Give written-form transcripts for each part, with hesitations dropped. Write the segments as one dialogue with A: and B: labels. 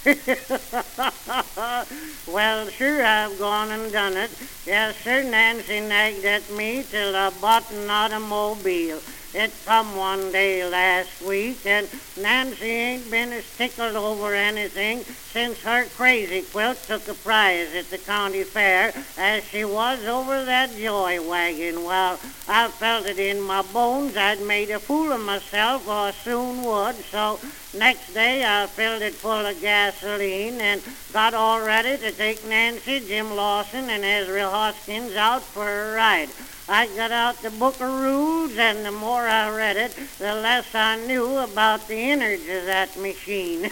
A: Well, sure, I've gone and done it. Yes, sir, Nancy nagged at me till I bought an automobile. It come one day last week, and Nancy ain't been as tickled over anything since her crazy quilt took a prize at the county fair as she was over that joy wagon. Well, I felt it in my bones I'd made a fool of myself, or soon would, so next day I filled it full of gasoline and got all ready to take Nancy, Jim Lawson, and Ezra Hoskins out for a ride. I got out the book of rules, and the more I read it, the less I knew about the innards of that machine.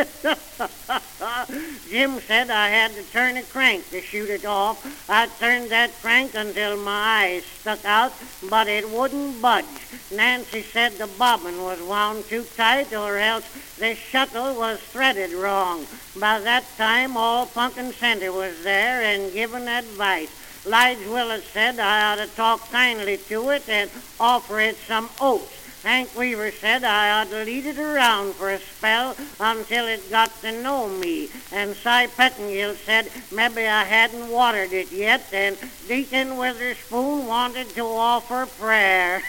A: Jim said I had to turn a crank to shoot it off. I turned that crank until my eyes stuck out, but it wouldn't budge. Nancy said the bobbin was wound too tight, or else the shuttle was threaded wrong. By that time, all Punkin Center was there and giving advice. Lige Willett said I ought to talk kindly to it and offer it some oats. Hank Weaver said I ought to lead it around for a spell until it got to know me. And Cy Pettingill said maybe I hadn't watered it yet, and Deacon Witherspoon wanted to offer prayer.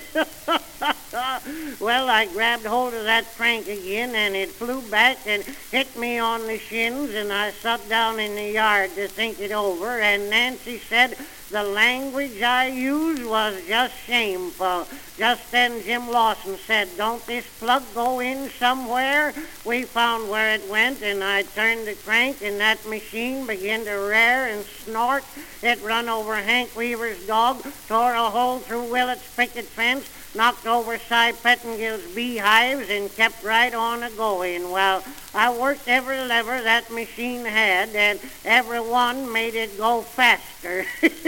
A: Well, I grabbed hold of that crank again, and it flew back and hit me on the shins, and I sat down in the yard to think it over, and Nancy said the language I used was just shameful. Just then Jim Lawson said, "Don't this plug go in somewhere?" We found where it went, and I turned the crank, and that machine began to rear and snort. It run over Hank Weaver's dog, tore a hole through Willett's picket fence, knocked over Cy Pettingill's beehives, and kept right on a-going. Well, I worked every lever that machine had, and every one made it go faster.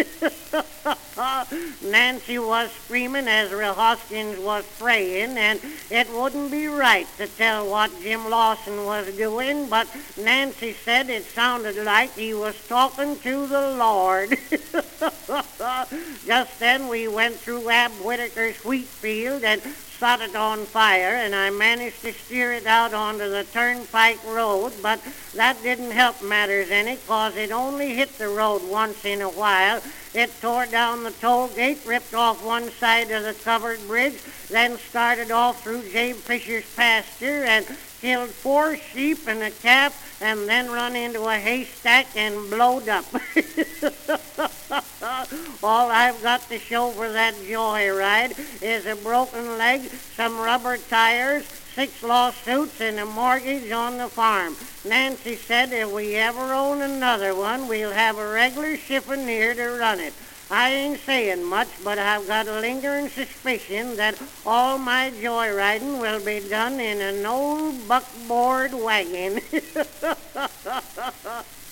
A: Nancy was screaming, Ezra Hoskins was praying, and it wouldn't be right to tell what Jim Lawson was doing, but Nancy said it sounded like he was talking to the Lord. Just then we went through Ab Whitaker's wheat field and set it on fire, and I managed to steer it out onto the turnpike road, but that didn't help matters any, 'cause it only hit the road once in a while. It tore down the toll gate, ripped off one side of the covered bridge, then started off through Jabe Fisher's pasture and killed 4 sheep and a calf, and then run into a haystack and blowed up. All I've got to show for that joyride is a broken leg, some rubber tires, 6 lawsuits, and a mortgage on the farm. Nancy said if we ever own another one, we'll have a regular chiffonnier to run it. I ain't saying much, but I've got a lingering suspicion that all my joyriding will be done in an old buckboard wagon.